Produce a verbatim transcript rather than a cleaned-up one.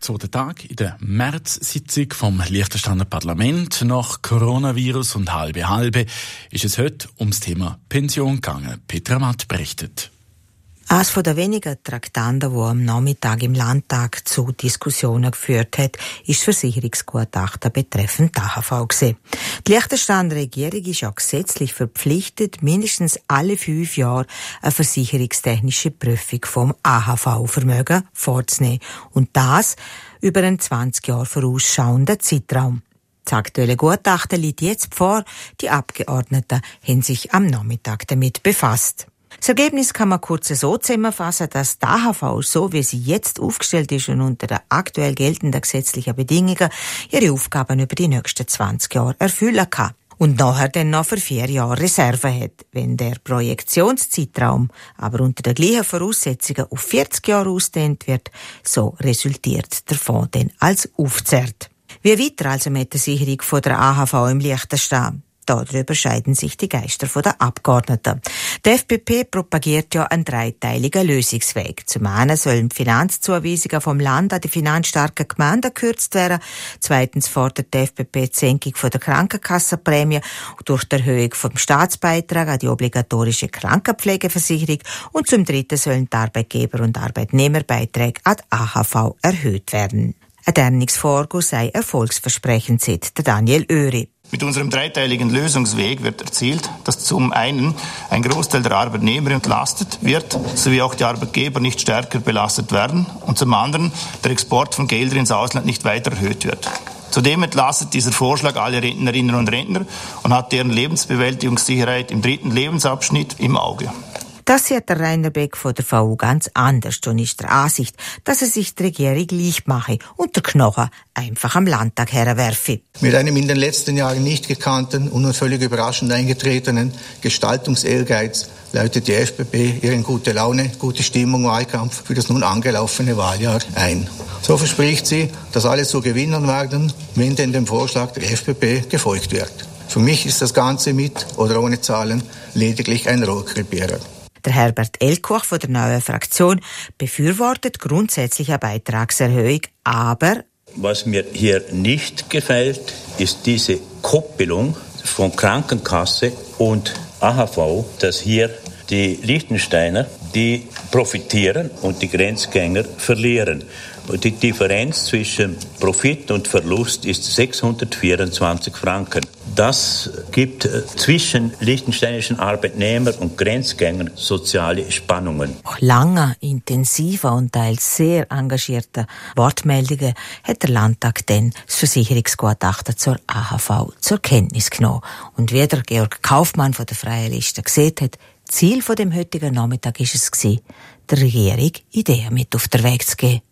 Zweiter Tag in der März-Sitzung vom Liechtensteiner Parlament. Nach Coronavirus und halbe halbe ist es heute ums Thema Pension gegangen. Petra Matt berichtet. Eines der wenigen Traktanden, die am Nachmittag im Landtag zu Diskussionen geführt hat, ist das Versicherungsgutachten betreffend A H V gewesen. Die Liechtensteiner Regierung ist ja gesetzlich verpflichtet, mindestens alle fünf Jahre eine versicherungstechnische Prüfung vom A H V-Vermögen vorzunehmen. Und das über einen zwanzig Jahre vorausschauenden Zeitraum. Das aktuelle Gutachten liegt jetzt vor. Die Abgeordneten haben sich am Nachmittag damit befasst. Das Ergebnis kann man kurz so zusammenfassen, dass die A H V, so wie sie jetzt aufgestellt ist und unter den aktuell geltenden gesetzlichen Bedingungen, ihre Aufgaben über die nächsten zwanzig Jahre erfüllen kann. Und nachher dann noch für vier Jahre Reserve hat. Wenn der Projektionszeitraum aber unter den gleichen Voraussetzungen auf vierzig Jahre ausdehnt wird, so resultiert der Fonds dann als aufgezehrt. Wie weiter also mit der Sicherung von der A H V im Liechtenstein? Darüber scheiden sich die Geister der Abgeordneten. Die F P P propagiert ja einen dreiteiligen Lösungsweg. Zum einen sollen die Finanzzuweisungen vom Land an die finanzstarken Gemeinden gekürzt werden. Zweitens fordert die F P P die Senkung der Krankenkassenprämie durch die Erhöhung vom Staatsbeitrag an die obligatorische Krankenpflegeversicherung. Und zum Dritten sollen die Arbeitgeber- und Arbeitnehmerbeiträge an die A H V erhöht werden. Ein Dernungsvorgang sei erfolgsversprechend, sagt Daniel Oehri. Mit unserem dreiteiligen Lösungsweg wird erzielt, dass zum einen ein Großteil der Arbeitnehmer entlastet wird, sowie auch die Arbeitgeber nicht stärker belastet werden und zum anderen der Export von Geldern ins Ausland nicht weiter erhöht wird. Zudem entlastet dieser Vorschlag alle Rentnerinnen und Rentner und hat deren Lebensbewältigungssicherheit im dritten Lebensabschnitt im Auge. Das sieht der Rainer Beck von der V U ganz anders und ist der Ansicht, dass er sich die Regierung leicht mache und der Knochen einfach am Landtag herwerfe. Mit einem in den letzten Jahren nicht gekannten und nun völlig überraschend eingetretenen Gestaltungsehrgeiz läutet die F P P ihren gute Laune, gute Stimmung Wahlkampf für das nun angelaufene Wahljahr ein. So verspricht sie, dass alle so gewinnen werden, wenn denn dem Vorschlag der F P P gefolgt wird. Für mich ist das Ganze mit oder ohne Zahlen lediglich ein Rohrkrepierer. Der Herbert Elkoch von der neuen Fraktion befürwortet grundsätzlich eine Beitragserhöhung, aber was mir hier nicht gefällt, ist diese Koppelung von Krankenkasse und A H V, dass hier die Liechtensteiner, die profitieren und die Grenzgänger verlieren. Und die Differenz zwischen Profit und Verlust ist sechshundertvierundzwanzig Franken. Das gibt zwischen liechtensteinischen Arbeitnehmern und Grenzgängern soziale Spannungen. Nach langer, intensiver und teils sehr engagierter Wortmeldungen hat der Landtag dann das Versicherungsgutachten zur A H V zur Kenntnis genommen. Und wie der Georg Kaufmann von der Freien Liste gesehen hat, Ziel von dem heutigen Nachmittag ist es gewesen, der Regierung Ideen mit auf den Weg zu geben.